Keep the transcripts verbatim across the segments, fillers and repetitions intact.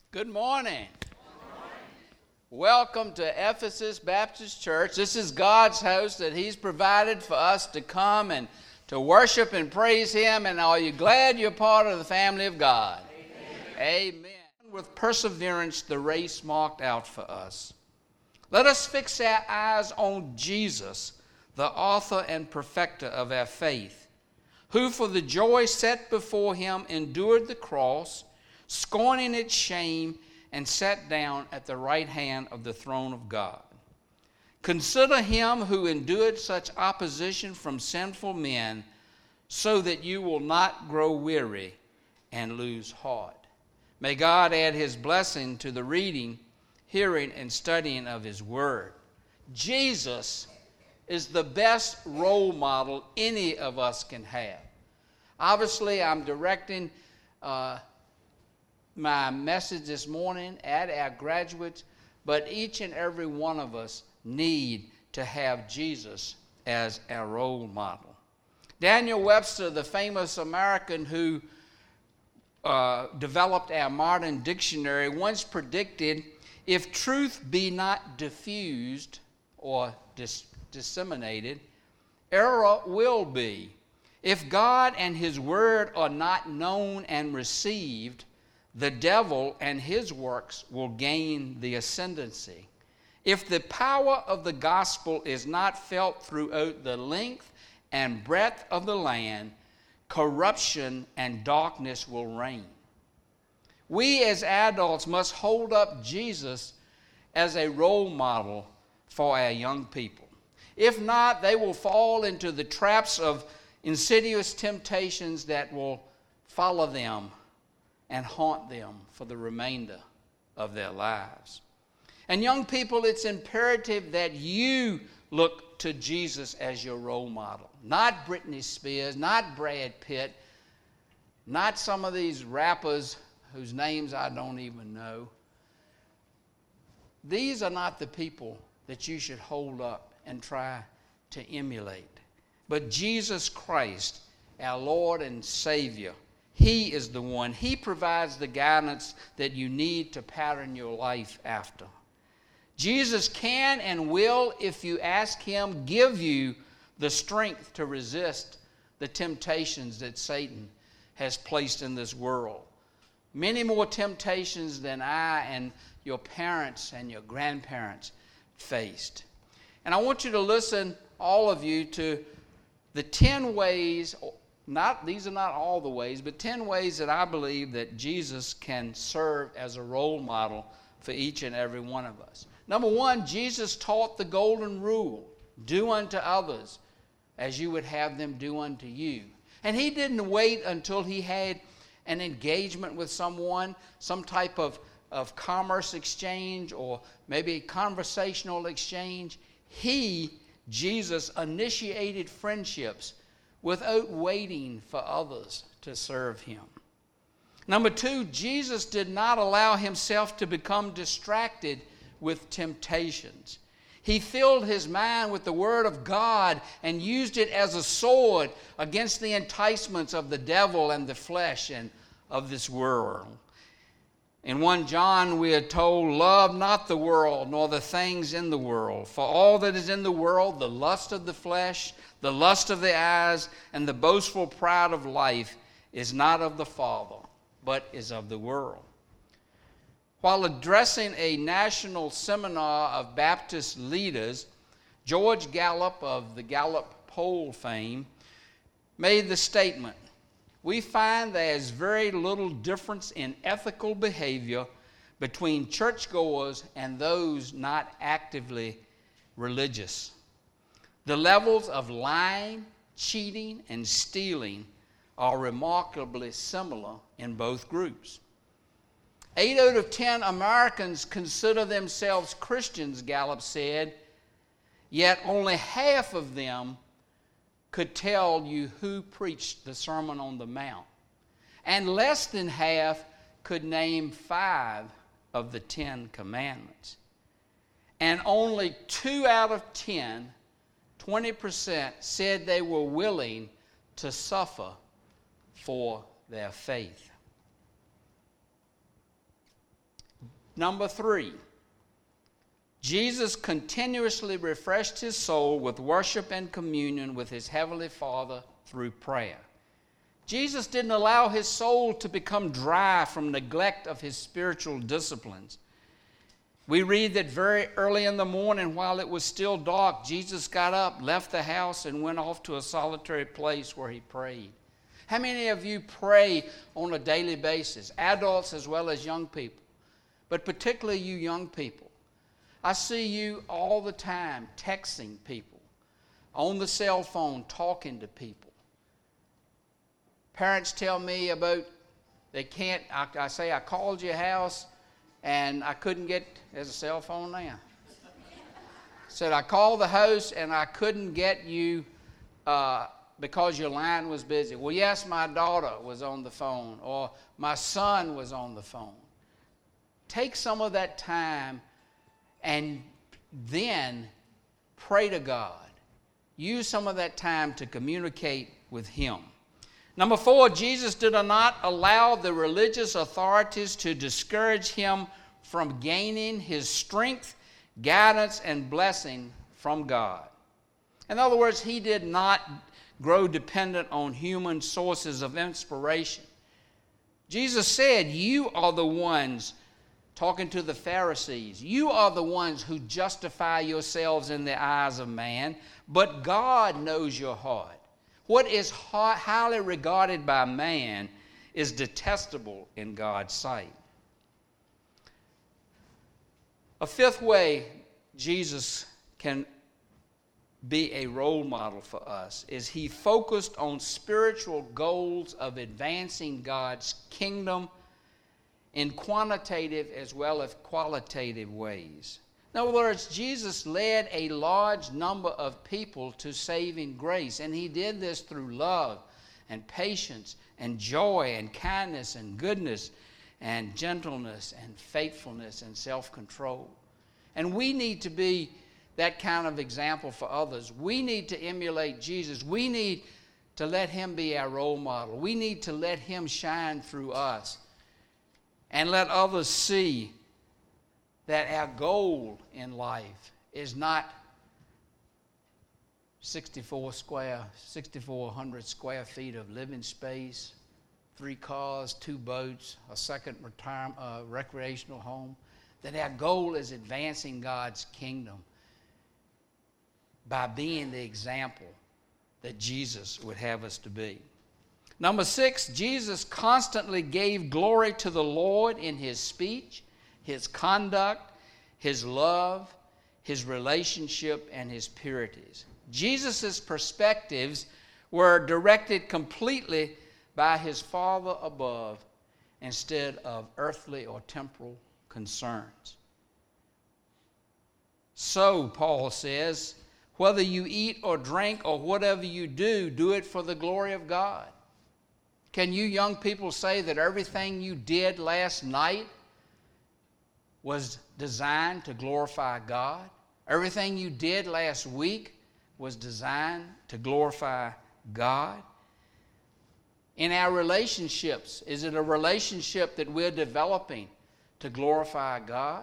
Good morning. Welcome to Ephesus Baptist Church. This is God's house that He's provided for us to come and to worship and praise Him. And are you glad you're part of the family of God? Amen. Amen. With perseverance, the race marked out for us. Let us fix our eyes on Jesus, the author and perfecter of our faith, who for the joy set before Him endured the cross, scorning its shame, and sat down at the right hand of the throne of God. Consider Him who endured such opposition from sinful men, so that you will not grow weary and lose heart. May God add His blessing to the reading, hearing, and studying of His Word. Jesus is the best role model any of us can have. Obviously, I'm directing uh, my message this morning at our graduates, but each and every one of us need to have Jesus as our role model. Daniel Webster, the famous American who uh, developed our modern dictionary, once predicted, if truth be not diffused or dis- disseminated, error will be. If God and His Word are not known and received, the devil and his works will gain the ascendancy. If the power of the gospel is not felt throughout the length and breadth of the land, corruption and darkness will reign. We as adults must hold up Jesus as a role model for our young people. If not, they will fall into the traps of insidious temptations that will follow them and haunt them for the remainder of their lives. And young people, it's imperative that you look to Jesus as your role model. Not Britney Spears, not Brad Pitt, not some of these rappers whose names I don't even know. These are not the people that you should hold up and try to emulate. But Jesus Christ, our Lord and Savior, He is the one. He provides the guidance that you need to pattern your life after. Jesus can and will, if you ask Him, give you the strength to resist the temptations that Satan has placed in this world. Many more temptations than I and your parents and your grandparents faced. And I want you to listen, all of you, to the ten ways. Not, these are not all the ways, but ten ways that I believe that Jesus can serve as a role model for each and every one of us. Number one, Jesus taught the golden rule: do unto others as you would have them do unto you. And He didn't wait until He had an engagement with someone, some type of, of commerce exchange or maybe a conversational exchange. He, Jesus, initiated friendships without waiting for others to serve Him. Number two, Jesus did not allow Himself to become distracted with temptations. He filled His mind with the Word of God and used it as a sword against the enticements of the devil and the flesh and of this world. In First John we are told, love not the world nor the things in the world. For all that is in the world, the lust of the flesh, the lust of the eyes, and the boastful pride of life is not of the Father, but is of the world. While addressing a national seminar of Baptist leaders, George Gallup of the Gallup poll fame made the statement, we find there is very little difference in ethical behavior between churchgoers and those not actively religious. The levels of lying, cheating, and stealing are remarkably similar in both groups. Eight out of ten Americans consider themselves Christians, Gallup said, yet only half of them could tell you who preached the Sermon on the Mount. And less than half could name five of the Ten Commandments. And only two out of ten, twenty percent, said they were willing to suffer for their faith. Number three, Jesus continuously refreshed his soul with worship and communion with his heavenly Father through prayer. Jesus didn't allow his soul to become dry from neglect of his spiritual disciplines. We read that very early in the morning, while it was still dark, Jesus got up, left the house, and went off to a solitary place where he prayed. How many of you pray on a daily basis, adults as well as young people, but particularly you young people? I see you all the time texting people, on the cell phone talking to people. Parents tell me about, they can't, I, I say, I called your house and I couldn't get, there's a cell phone now. Said, I called the house and I couldn't get you uh, because your line was busy. Well, yes, my daughter was on the phone, or my son was on the phone. Take some of that time and then pray to God. Use some of that time to communicate with him. Number four, Jesus did not allow the religious authorities to discourage him from gaining his strength, guidance, and blessing from God. In other words, he did not grow dependent on human sources of inspiration. Jesus said, you are the ones, talking to the Pharisees, you are the ones who justify yourselves in the eyes of man, but God knows your heart. What is highly regarded by man is detestable in God's sight. A fifth way Jesus can be a role model for us is he focused on spiritual goals of advancing God's kingdom in quantitative as well as qualitative ways. In other words, Jesus led a large number of people to saving grace, and he did this through love and patience and joy and kindness and goodness and gentleness and faithfulness and self-control. And we need to be that kind of example for others. We need to emulate Jesus. We need to let him be our role model. We need to let him shine through us and let others see that our goal in life is not sixty-four square, sixty-four hundred square feet of living space, three cars, two boats, a second retirement, uh, recreational home. That our goal is advancing God's kingdom by being the example that Jesus would have us to be. Number six, Jesus constantly gave glory to the Lord in his speech, his conduct, his love, his relationship, and his purities. Jesus' perspectives were directed completely by his Father above instead of earthly or temporal concerns. So, Paul says, whether you eat or drink or whatever you do, do it for the glory of God. Can you young people say that everything you did last night was designed to glorify God? Everything you did last week was designed to glorify God? In our relationships, is it a relationship that we're developing to glorify God?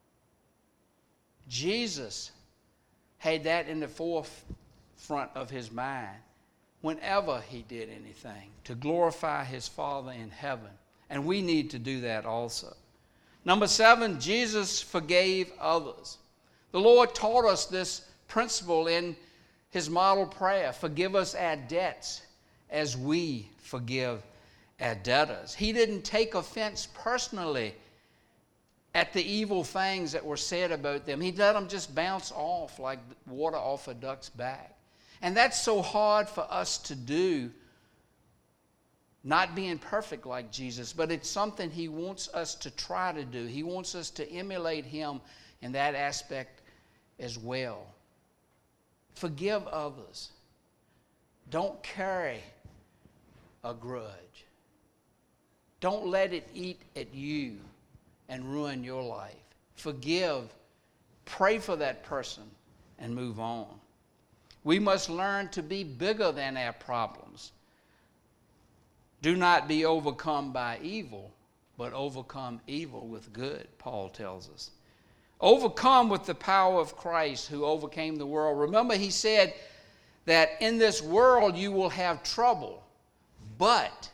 Jesus had that in the forefront of his mind whenever he did anything, to glorify his Father in heaven. And we need to do that also. Number seven, Jesus forgave others. The Lord taught us this principle in his model prayer: forgive us our debts as we forgive our debtors. He didn't take offense personally at the evil things that were said about them. He let them just bounce off like water off a duck's back. And that's so hard for us to do, not being perfect like Jesus, but it's something he wants us to try to do. He wants us to emulate him in that aspect as well. Forgive others. Don't carry a grudge. Don't let it eat at you and ruin your life. Forgive, pray for that person, and move on. We must learn to be bigger than our problems. Do not be overcome by evil, but overcome evil with good, Paul tells us. Overcome with the power of Christ who overcame the world. Remember, he said that in this world you will have trouble, but,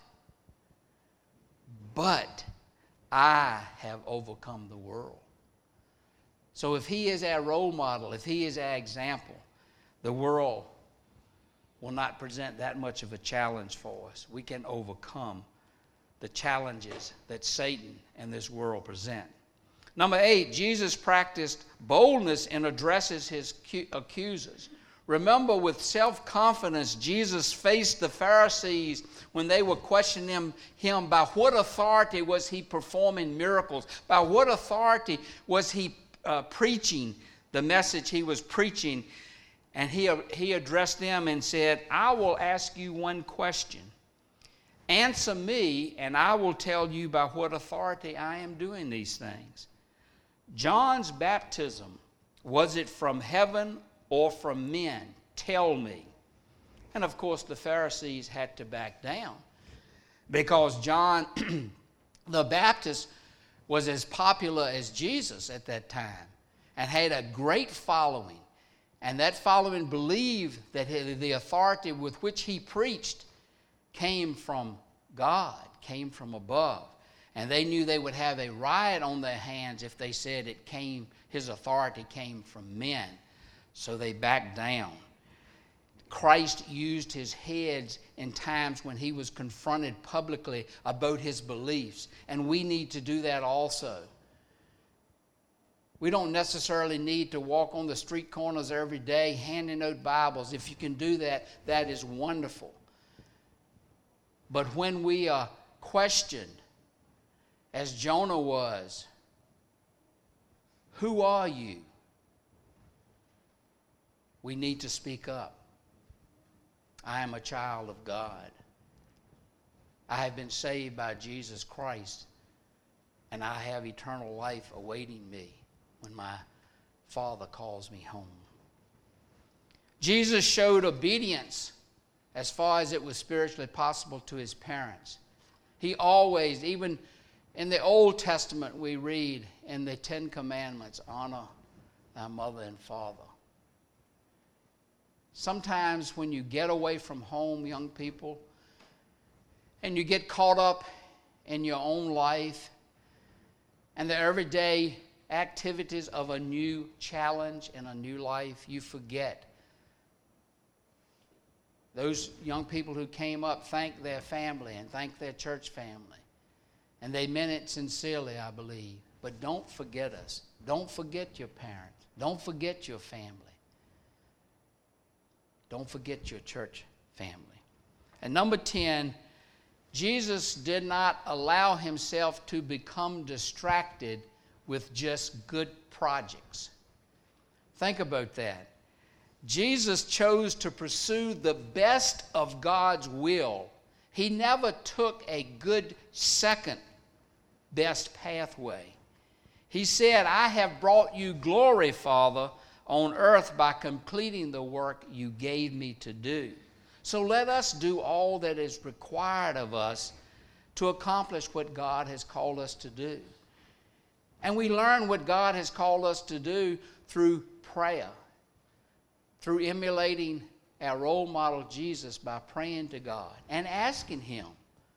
but I have overcome the world. So if he is our role model, if he is our example, the world will not present that much of a challenge for us. We can overcome the challenges that Satan and this world present. Number eight, Jesus practiced boldness and addresses his accusers. Remember, with self-confidence, Jesus faced the Pharisees when they were questioning him, him by what authority was he performing miracles? By what authority was he uh, preaching the message he was preaching? And he, he addressed them and said, I will ask you one question. Answer me, and I will tell you by what authority I am doing these things. John's baptism, was it from heaven or from men? Tell me. And of course, the Pharisees had to back down because John the Baptist was as popular as Jesus at that time and had a great following. And that following believed that the authority with which he preached came from God, came from above. And they knew they would have a riot on their hands if they said it came, his authority came from men. So they backed down. Christ used his heads in times when he was confronted publicly about his beliefs. And we need to do that also. We don't necessarily need to walk on the street corners every day handing out Bibles. If you can do that, that is wonderful. But when we are questioned, as Jonah was, who are you? We need to speak up. I am a child of God. I have been saved by Jesus Christ, and I have eternal life awaiting me when my Father calls me home. Jesus showed obedience as far as it was spiritually possible to his parents. He always, even in the Old Testament, we read in the Ten Commandments, honor thy mother and father. Sometimes when you get away from home, young people, and you get caught up in your own life and the everyday activities of a new challenge and a new life, you forget. Those young people who came up thanked their family and thanked their church family. And they meant it sincerely, I believe. But don't forget us. Don't forget your parents. Don't forget your family. Don't forget your church family. And number ten, Jesus did not allow himself to become distracted with just good projects. Think about that. Jesus chose to pursue the best of God's will. He never took a good second best pathway. He said, I have brought you glory, Father, on earth by completing the work you gave me to do. So let us do all that is required of us to accomplish what God has called us to do. And we learn what God has called us to do through prayer, through emulating our role model Jesus by praying to God and asking him.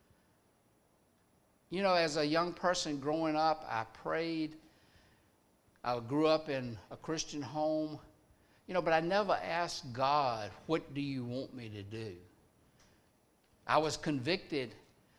You know, as a young person growing up, I prayed. I grew up in a Christian home, you know, but I never asked God, what do you want me to do? I was convicted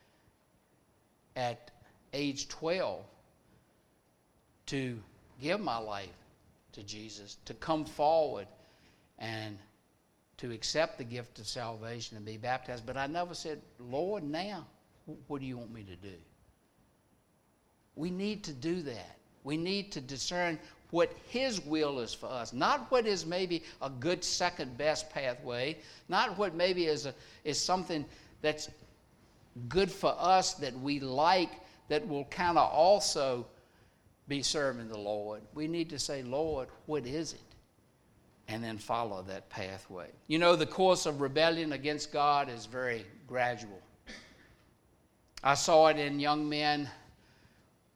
at age twelve to give my life to Jesus, to come forward and to accept the gift of salvation and be baptized. But I never said, Lord, now, what do you want me to do? We need to do that. We need to discern what his will is for us, not what is maybe a good second best pathway, not what maybe is, a, is something that's good for us that we like that will kind of also be serving the Lord. We need to say, Lord, what is it? And then follow that pathway. You know, the course of rebellion against God is very gradual. I saw it in young men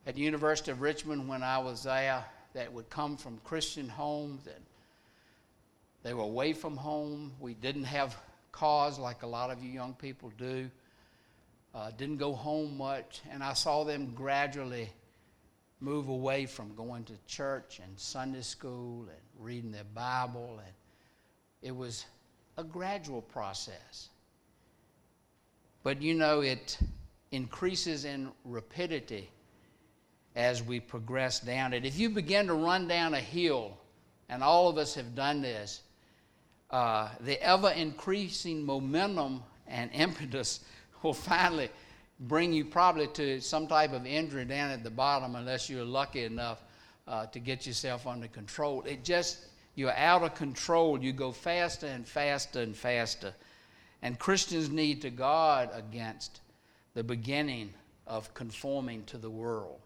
at the University of Richmond when I was there that would come from Christian homes, and they were away from home. We didn't have cars like a lot of you young people do. Uh, didn't go home much, and I saw them gradually move away from going to church and Sunday school and reading their Bible, and it was a gradual process. But you know, it increases in rapidity as we progress down it. If you begin to run down a hill, and all of us have done this, uh, the ever-increasing momentum and impetus will finally bring you probably to some type of injury down at the bottom unless you're lucky enough uh, to get yourself under control. It just, you're out of control. You go faster and faster and faster. And Christians need to guard against the beginning of conforming to the world.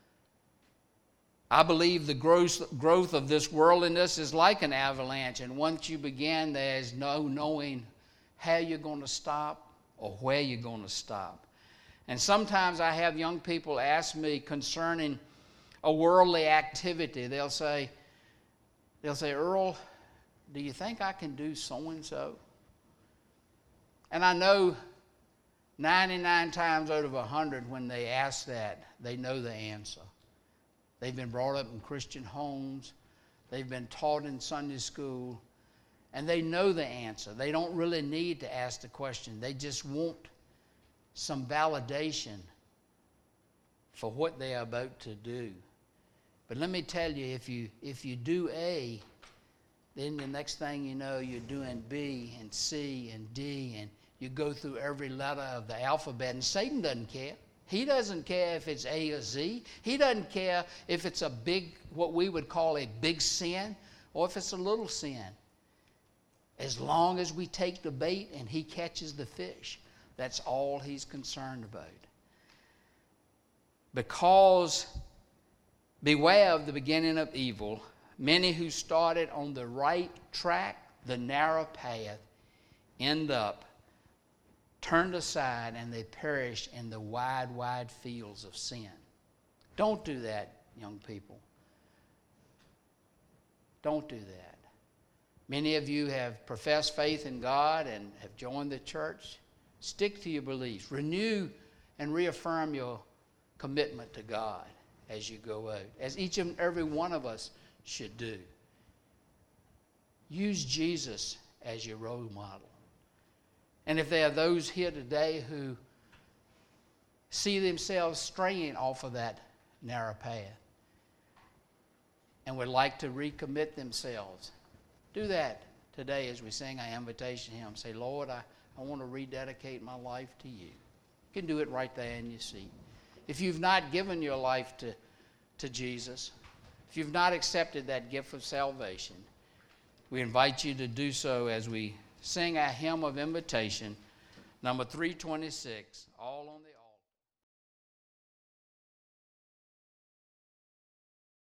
I believe the growth, growth of this worldliness is like an avalanche, and once you begin, there's no knowing how you're going to stop or where you're going to stop. And sometimes I have young people ask me concerning a worldly activity. They'll say, they'll say, Earl, do you think I can do so-and-so? And I know ninety-nine times out of one hundred when they ask that, they know the answer. They've been brought up in Christian homes. They've been taught in Sunday school. And they know the answer. They don't really need to ask the question. They just want some validation for what they are about to do. But let me tell you, if you if you do A, then the next thing you know, you're doing B and C and D, and you go through every letter of the alphabet, and Satan doesn't care. He doesn't care if it's A or Z. He doesn't care if it's a big, what we would call a big sin, or if it's a little sin. As long as we take the bait and he catches the fish, that's all he's concerned about. Because beware of the beginning of evil. Many who started on the right track, the narrow path, end up turned aside, and they perish in the wide, wide fields of sin. Don't do that, young people. Don't do that. Many of you have professed faith in God and have joined the church. Stick to your beliefs. Renew and reaffirm your commitment to God as you go out, as each and every one of us should do. Use Jesus as your role model. And if there are those here today who see themselves straying off of that narrow path and would like to recommit themselves, do that today as we sing our invitation hymn. Say, Lord, I, I want to rededicate my life to you. You can do it right there in your seat. If you've not given your life to, to Jesus, if you've not accepted that gift of salvation, we invite you to do so as we sing our hymn of invitation, number three twenty-six.